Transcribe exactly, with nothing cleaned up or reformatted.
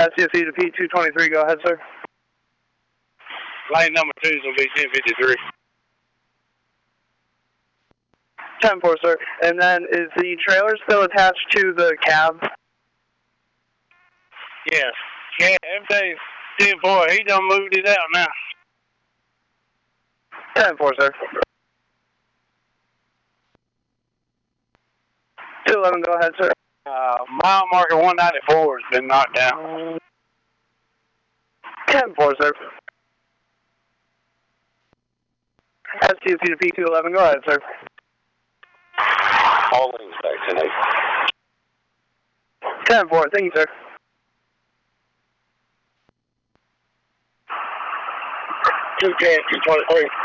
S C S E to P two twenty-three, go ahead, sir. Lane number two is going to be ten fifty-three. ten four, sir. And then is the trailer still attached to the cab? Yes. Yeah, everything's ten four. He done moved it out now. ten four, sir. two eleven, go ahead, sir. Uh, mile marker one ninety-four has been knocked down. ten four, sir. S T S E to P two eleven, go ahead, sir. All lanes back tonight. ten four, thank you, sir. two ten, two twenty-three.